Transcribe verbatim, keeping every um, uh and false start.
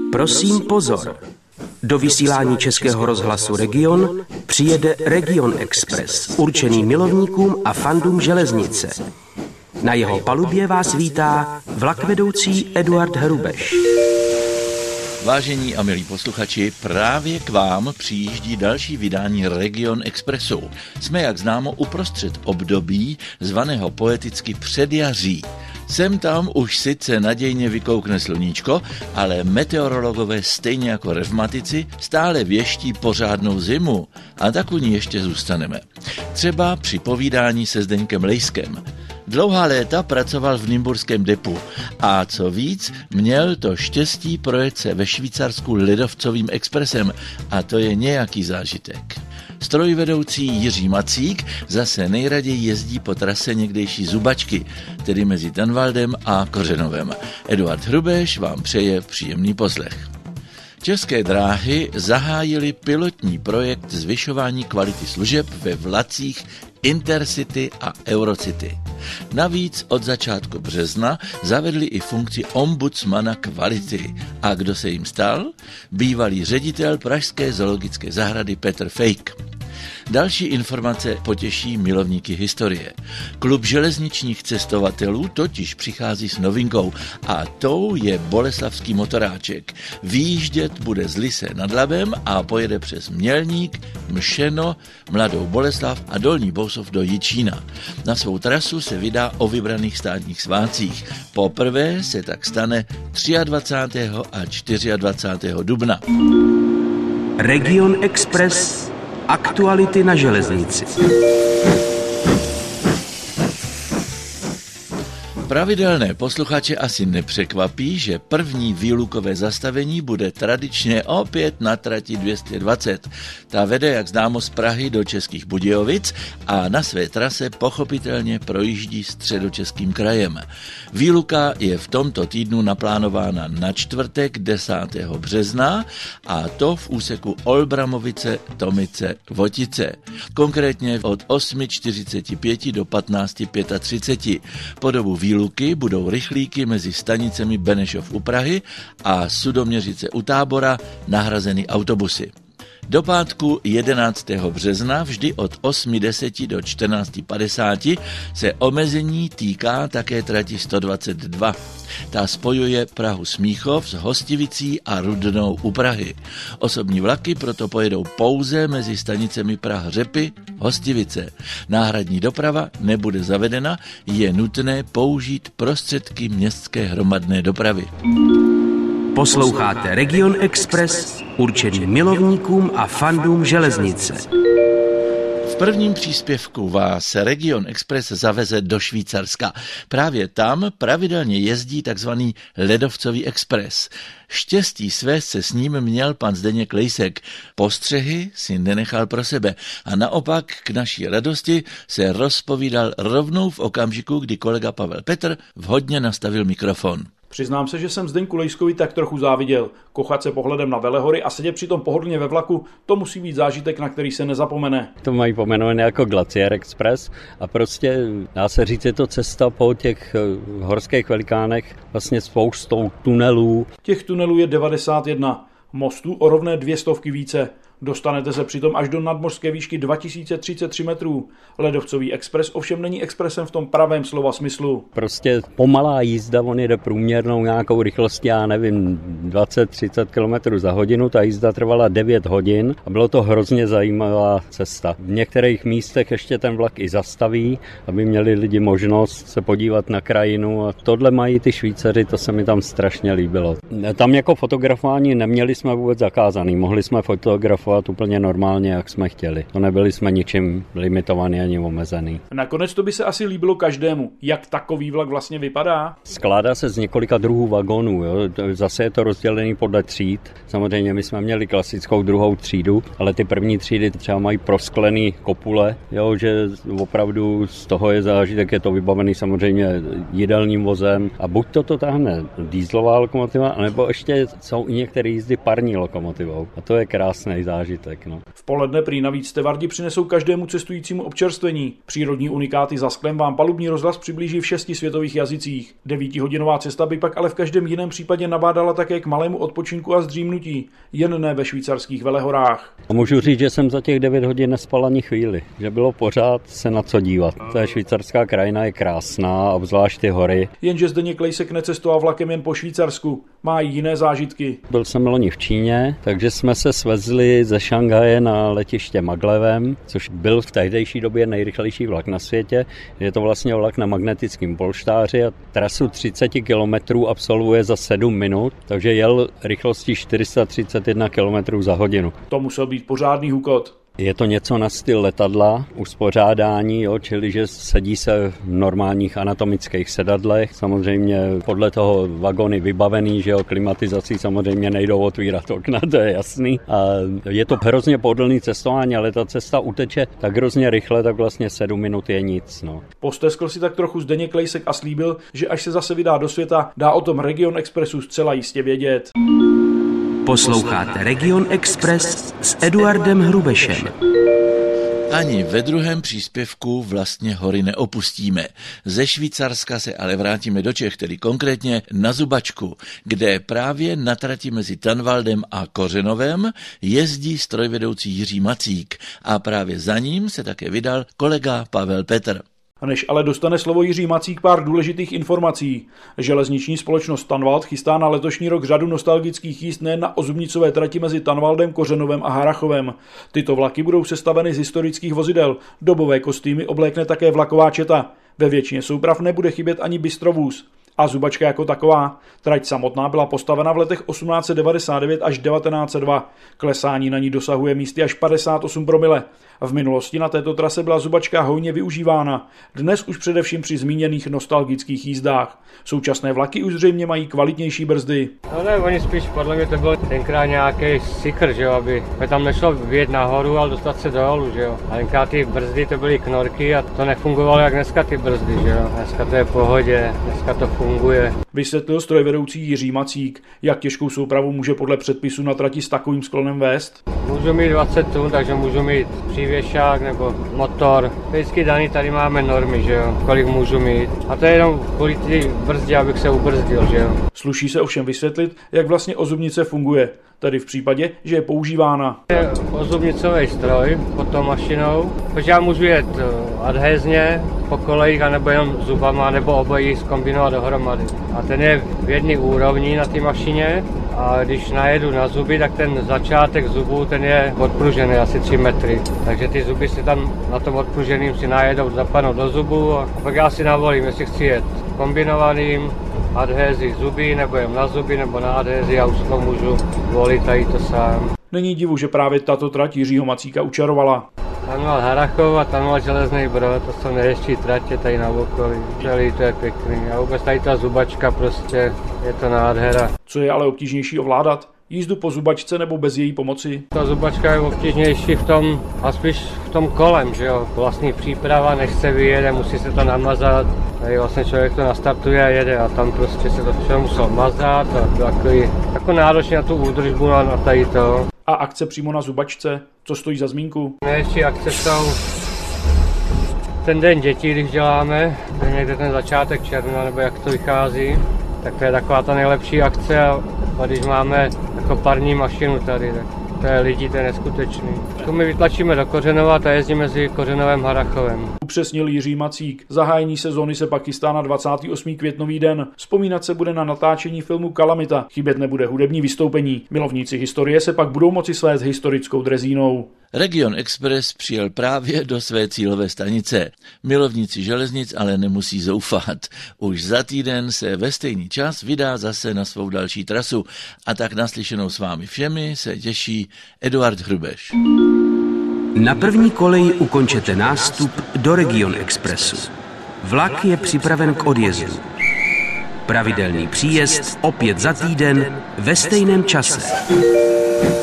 Prosím pozor. Do vysílání Českého rozhlasu Region přijede Region Express, určený milovníkům a fandům železnice. Na jeho palubě vás vítá vlakvedoucí Eduard Hrubeš. Vážení a milí posluchači, právě k vám přijíždí další vydání Region Expressu. Jsme, jak známo, uprostřed období zvaného poeticky předjaří. Sem tam už sice nadějně vykoukne sluníčko, ale meteorologové stejně jako revmatici stále věští pořádnou zimu a tak u ní ještě zůstaneme. Třeba při povídání se Zdeňkem Lejskem. Dlouhá léta pracoval v nymburském depu a co víc, měl to štěstí projet se ve Švýcarsku ledovcovým expresem a to je nějaký zážitek. Strojvedoucí Jiří Macík zase nejraději jezdí po trase někdejší Zubačky, tedy mezi Tanvaldem a Kořenovem. Eduard Hrubeš vám přeje příjemný poslech. České dráhy zahájily pilotní projekt zvyšování kvality služeb ve vlacích Intercity a Eurocity. Navíc od začátku března zavedli i funkci ombudsmana kvality. A kdo se jim stal? Bývalý ředitel pražské zoologické zahrady Petr Fejk. Další informace potěší milovníky historie. Klub železničních cestovatelů totiž přichází s novinkou a tou je boleslavský motoráček. Výjíždět bude z Lise nad Labem a pojede přes Mělník, Mšeno, Mladou Boleslav a Dolní Bousov do Jičína. Na svou trasu se vydá o vybraných státních svátcích. Poprvé se tak stane dvacátého třetího a dvacátého čtvrtého dubna. Region Express. Aktuality na železnici. Pravidelné posluchače asi nepřekvapí, že první výlukové zastavení bude tradičně opět na trati dvě stě dvacet. Ta vede, jak známo, z Prahy do Českých Budějovic a na své trase pochopitelně projíždí středočeským krajem. Výluka je v tomto týdnu naplánována na čtvrtek desátého března a to v úseku Olbramovice, Tomice, Votice. Konkrétně od osm čtyřicet pět do patnáct třicet pět. Po dobu výluky Luky budou rychlíky mezi stanicemi Benešov u Prahy a Sudoměřice u Tábora nahrazeny autobusy. Do pátku jedenáctého března vždy od osm deset do čtrnáct padesát se omezení týká také trati sto dvacet dva. Ta spojuje Prahu Smíchov s Hostivicí a Rudnou u Prahy. Osobní vlaky proto pojedou pouze mezi stanicemi Praha Řepy, Hostivice. Náhradní doprava nebude zavedena, je nutné použít prostředky městské hromadné dopravy. Posloucháte Region Express, určený milovníkům a fandům železnice. V prvním příspěvku vás Region Express zaveze do Švýcarska. Právě tam pravidelně jezdí takzvaný ledovcový expres. Štěstí svést se s ním měl pan Zdeněk Lejsek. Postřehy si nenechal pro sebe a naopak k naší radosti se rozpovídal rovnou v okamžiku, kdy kolega Pavel Petr vhodně nastavil mikrofon. Přiznám se, že jsem Zdeňku Lejskovi tak trochu záviděl. Kochat se pohledem na velehory a sedět přitom pohodlně ve vlaku, to musí být zážitek, na který se nezapomene. To mají pomenované jako Glacier Express a prostě dá se říct, je to cesta po těch horských velikánech vlastně spoustou tunelů. Těch tunelů je devadesát jedna, mostů o rovné dvě stovky více. Dostanete se přitom až do nadmořské výšky dva tisíce třicet tři metrů. Ledovcový expres ovšem není expresem v tom pravém slova smyslu. Prostě pomalá jízda, on jede průměrnou nějakou rychlostí, já nevím, dvacet třicet kilometrů za hodinu. Ta jízda trvala devět hodin a bylo to hrozně zajímavá cesta. V některých místech ještě ten vlak i zastaví, aby měli lidi možnost se podívat na krajinu. A tohle mají ty Švýcaři, to se mi tam strašně líbilo. Tam jako fotografování neměli jsme vůbec zakázaný, mohli jsme fotografovat úplně normálně, jak jsme chtěli. To nebyli jsme ničím limitovaný ani omezený. Nakonec to by se asi líbilo každému. Jak takový vlak vlastně vypadá? Skládá se z několika druhů vagonů. Jo. Zase je to rozdělený podle tříd. Samozřejmě my jsme měli klasickou druhou třídu, ale ty první třídy třeba mají prosklený kopule, jo, že opravdu z toho je zážitek, je to vybavený samozřejmě jídelním vozem a buď to to táhne dieselová lokomotiva, anebo ještě jsou i některé jízdy parní lokomotivou. A to je krásný zážitek. zážitek. No. V poledne prý navíc stevardi přinesou každému cestujícímu občerstvení. Přírodní unikáty za sklem vám palubní rozhlas přiblíží v šesti světových jazycích. Devítihodinová cesta by pak ale v každém jiném případě nabádala také k malému odpočinku a zdřímnutí, jen ne ve švýcarských Velehorách. A můžu říct, že jsem za těch devět hodin nespal ani chvíli, že bylo pořád se na co dívat. Ta švýcarská krajina je krásná, obzvlášť ty hory. Jenže Zdeněk Lejsek necestoval vlakem jen po Švýcarsku, má jiné zážitky. Byl jsem loni v Číně, takže jsme se svezli ze Šanghaje na letiště Maglevem, což byl v tehdejší době nejrychlejší vlak na světě. Je to vlastně vlak na magnetickém polštáři a trasu třicet kilometrů absolvuje za sedm minut, takže jel rychlostí čtyři sta třicet jedna kilometrů za hodinu. To musel být pořádný hukot. Je to něco na styl letadla, uspořádání, jo, čili že sedí se v normálních anatomických sedadlech. Samozřejmě podle toho vagony vybavený, že jo, klimatizací samozřejmě nejdou otvírat okna, to je jasný. A je to hrozně pohodlný cestování, ale ta cesta uteče tak hrozně rychle, tak vlastně sedm minut je nic. No. Posteskl si tak trochu Zdeněk Lejsek a slíbil, že až se zase vydá do světa, dá o tom Region Expressu zcela jistě vědět. Posloucháte Region Express s Eduardem Hrubešem. Ani ve druhém příspěvku vlastně hory neopustíme. Ze Švýcarska se ale vrátíme do Čech, tedy konkrétně na Zubačku, kde právě na trati mezi Tanvaldem a Kořenovem jezdí strojvedoucí Jiří Macík a právě za ním se také vydal kolega Pavel Petr. A než ale dostane slovo Jiří Macík, pár důležitých informací. Železniční společnost Tanvald chystá na letošní rok řadu nostalgických jízd nejen na ozubnicové trati mezi Tanvaldem, Kořenovem a Harrachovem. Tyto vlaky budou sestaveny z historických vozidel. Dobové kostýmy oblékne také vlaková četa. Ve většině souprav nebude chybět ani bystrovůz. A Zubačka jako taková. Trať samotná byla postavena v letech osmnáct set devadesát devět až devatenáct set dva. Klesání na ní dosahuje místy až padesát osm promile. V minulosti na této trase byla Zubačka hojně využívána. Dnes už především při zmíněných nostalgických jízdách. Současné vlaky už zřejmě mají kvalitnější brzdy. No ne, oni spíš podle mě to byl tenkrát nějaký sikr, že jo, aby tam nešlo vyjet nahoru, ale dostat se dolů, že jo. A tenkrát ty brzdy to byly knorky a to nefungovalo jak dneska ty brzdy, že jo. Dneska to je v pohodě, dneska to funguje. Vysvětlil strojvedoucí Jiří Macík, jak těžkou soupravu může podle předpisu na trati s takovým sklonem vést. Můžu mít dvacet tun, takže můžu mít přívěšák nebo motor. Vždycky daný tady máme normy, že jo, kolik můžu mít. A to je jenom kvůli ty brzdě, abych se ubrzdil, že jo. Sluší se ovšem vysvětlit, jak vlastně ozubnice funguje. Tedy v případě, že je používána. Je ozubnicový stroj pod tou mašinou, protože já můžu jet adhézně po kolejích, anebo jenom zubama, nebo obojí zkombinovat dohromady. A ten je v jedné úrovni na té mašině a když najedu na zuby, tak ten začátek zubů ten je odpružený asi tři metry. Takže ty zuby si tam na tom odpruženým si najedou, zapadnou do zubu a pak já si navolím, jestli chci jet kombinovaným, adhézi zuby, nebo jen na zuby, nebo na adhézi, já už to můžu volit tady to sám. Není divu, že právě tato trať Jiřího Macíka učarovala. Tanvald Harrachov a Tanvald Železný Brod, to jsou nejhezčí tratě tady na okolí. Celý to je pěkný. A vůbec tady ta Zubačka prostě, je to nádhera. Co je ale obtížnější ovládat? Jízdu po Zubačce nebo bez její pomoci? Ta Zubačka je obtížnější v tom, a spíš v tom kolem, že jo. Vlastní příprava, než se vyjede, musí se to namazat. Tady vlastně člověk to nastartuje a jede a tam prostě se to všechno musel mazat a to takový, jako náročně na tu údržbu a na tady to. A akce přímo na Zubačce, co stojí za zmínku? Největší akce jsou ten den dětí, když děláme, to je někde ten začátek června, nebo jak to vychází, tak to je taková ta nejlepší akce a když máme jako parní mašinu tady, tak to je lidí, to je neskutečný. To my vytlačíme do Kořenova a jezdí mezi Kořenovem a Harrachovem. Upřesnil Jiří Macík. Zahájení sezóny se pak chystá na dvacátý osmý květnový den. Vzpomínat se bude na natáčení filmu Kalamita. Chybět nebude hudební vystoupení. Milovníci historie se pak budou moci svést historickou drezínou. Region Express přijel právě do své cílové stanice. Milovníci železnic ale nemusí zoufat. Už za týden se ve stejný čas vydá zase na svou další trasu. A tak naslyšenou s vámi všemi se těší Eduard Hrubeš. Na první koleji ukončete nástup do Region Expressu. Vlak je připraven k odjezdu. Pravidelný příjezd opět za týden ve stejném čase.